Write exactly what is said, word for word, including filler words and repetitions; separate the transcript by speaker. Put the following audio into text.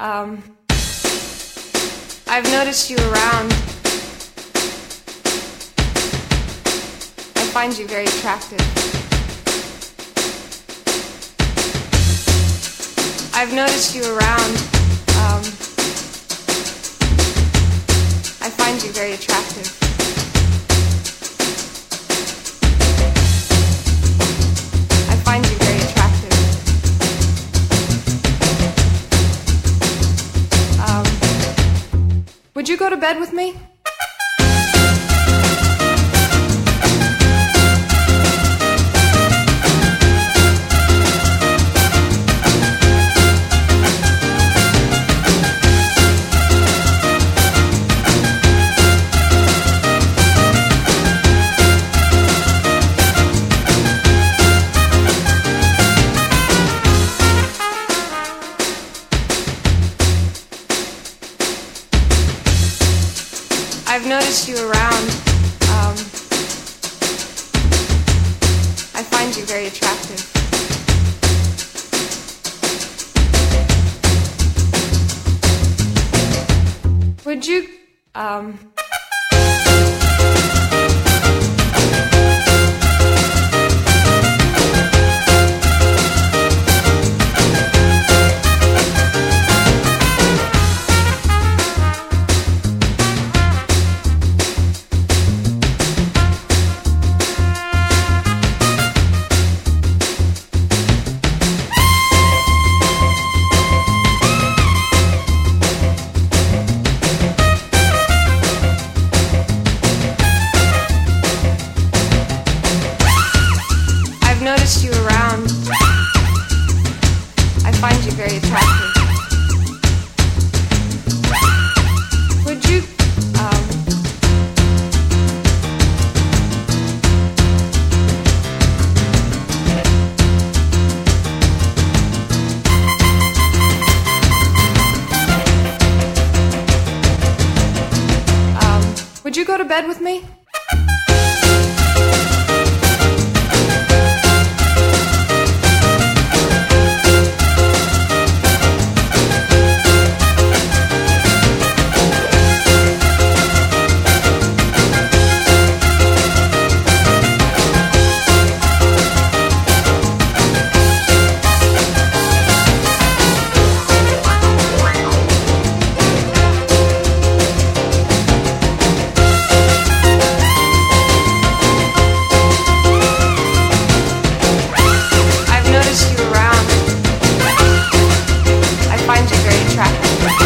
Speaker 1: Um, I've noticed you around. I find you very attractive. I've noticed you around. Um, I find you very attractive. I find you very attractive. Um, would you go to bed with me? I've noticed you around. Um, I find you very attractive. Would you, um... noticed you around. I find you very attractive. Would you, um... um, would you go to bed with me? You around. I find you very attractive.